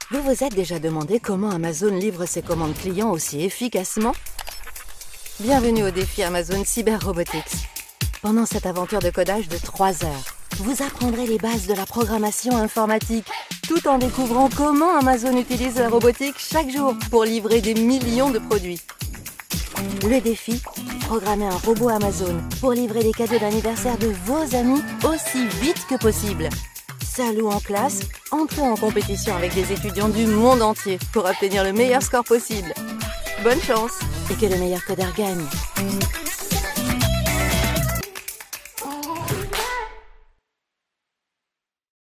Vous vous êtes déjà demandé comment Amazon livre ses commandes clients aussi efficacement? Bienvenue au défi Amazon Cyber Robotics. Pendant cette aventure de codage de 3 heures, vous apprendrez les bases de la programmation informatique, tout en découvrant comment Amazon utilise la robotique chaque jour pour livrer des millions de produits. Le défi, programmer un robot Amazon pour livrer les cadeaux d'anniversaire de vos amis aussi vite que possible. Seul ou en classe, entrez en compétition avec des étudiants du monde entier pour obtenir le meilleur score possible. Bonne chance et que le meilleur codeur gagne.